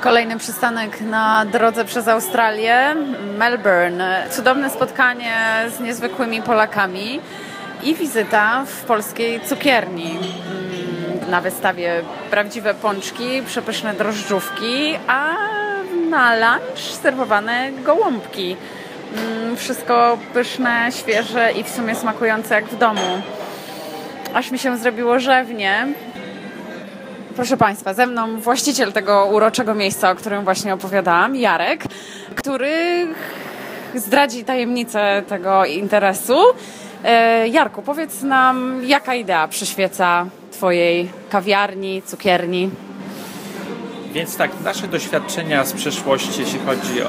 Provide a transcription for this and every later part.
Kolejny przystanek na drodze przez Australię, Melbourne. Cudowne spotkanie z niezwykłymi Polakami i wizyta w polskiej cukierni. Na wystawie prawdziwe pączki, przepyszne drożdżówki, a na lunch serwowane gołąbki. Wszystko pyszne, świeże i w sumie smakujące jak w domu. Aż mi się zrobiło rzewnie. Proszę Państwa, ze mną właściciel tego uroczego miejsca, o którym właśnie opowiadałam, Jarek, który zdradzi tajemnicę tego interesu. Jarku, powiedz nam, jaka idea przyświeca Twojej kawiarni, cukierni? Więc tak, nasze doświadczenia z przeszłości, jeśli chodzi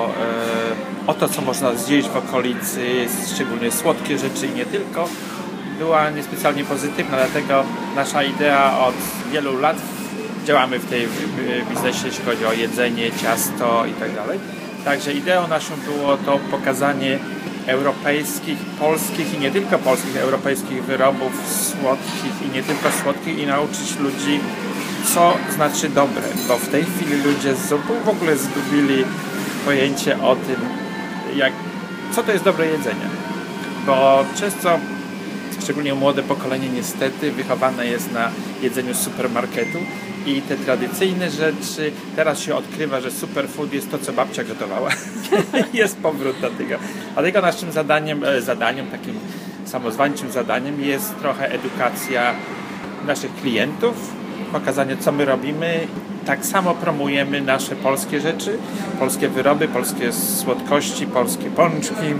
o to, co można zjeść w okolicy, szczególnie słodkie rzeczy i nie tylko, była niespecjalnie pozytywna, dlatego nasza idea od wielu lat działamy w tej biznesie, jeśli chodzi o jedzenie, ciasto i tak dalej. Także ideą naszą było to pokazanie europejskich, polskich i nie tylko polskich, europejskich wyrobów słodkich i nie tylko słodkich i nauczyć ludzi, co znaczy dobre, bo w tej chwili ludzie w ogóle zgubili pojęcie o tym, co to jest dobre jedzenie, bo często szczególnie młode pokolenie niestety wychowane jest na jedzeniu z supermarketu i te tradycyjne rzeczy, teraz się odkrywa, że superfood jest to, co babcia gotowała. Jest powrót do tego. Dlatego naszym zadaniem, takim samozwańczym zadaniem jest trochę edukacja naszych klientów, pokazanie, co my robimy. Tak samo promujemy nasze polskie rzeczy, polskie wyroby, polskie słodkości, polskie pączki,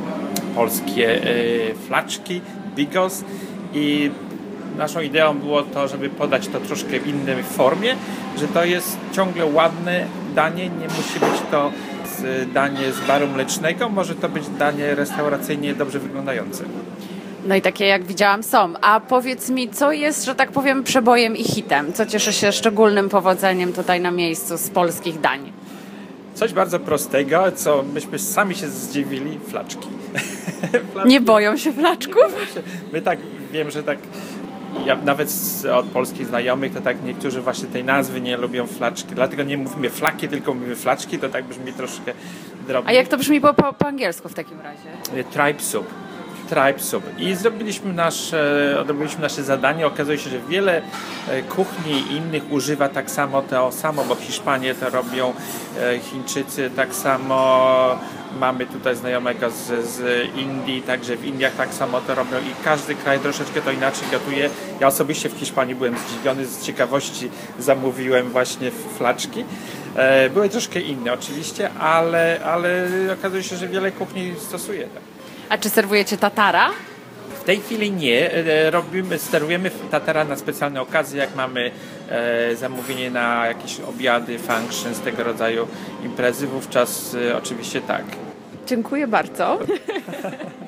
polskie flaczki, bigos i naszą ideą było to, żeby podać to troszkę w innej formie, że to jest ciągle ładne danie, nie musi być to danie z baru mlecznego, może to być danie restauracyjnie dobrze wyglądające. No i takie, jak widziałam, są. A powiedz mi, co jest, że tak powiem, przebojem i hitem? Co cieszy się szczególnym powodzeniem tutaj na miejscu z polskich dań? Coś bardzo prostego, co myśmy sami się zdziwili, flaczki. Nie boją się flaczków? My tak, wiem, że tak, ja nawet od polskich znajomych, to tak niektórzy właśnie tej nazwy nie lubią flaczki, dlatego nie mówimy flaki, tylko mówimy flaczki, to tak brzmi troszkę drobnie. A jak to brzmi po angielsku w takim razie? Tribe soup. I odrobiliśmy nasze zadanie. Okazuje się, że wiele kuchni innych używa tak samo to samo, bo Hiszpanie to robią, Chińczycy tak samo, mamy tutaj znajomego z Indii, także w Indiach tak samo to robią i każdy kraj troszeczkę to inaczej gotuje. Ja osobiście w Hiszpanii byłem zdziwiony, z ciekawości zamówiłem właśnie flaczki. Były troszkę inne oczywiście, ale okazuje się, że wiele kuchni stosuje tak. A czy serwujecie tatara? W tej chwili nie. Sterujemy tatara na specjalne okazje, jak mamy zamówienie na jakieś obiady, functions, tego rodzaju imprezy, wówczas oczywiście tak. Dziękuję bardzo.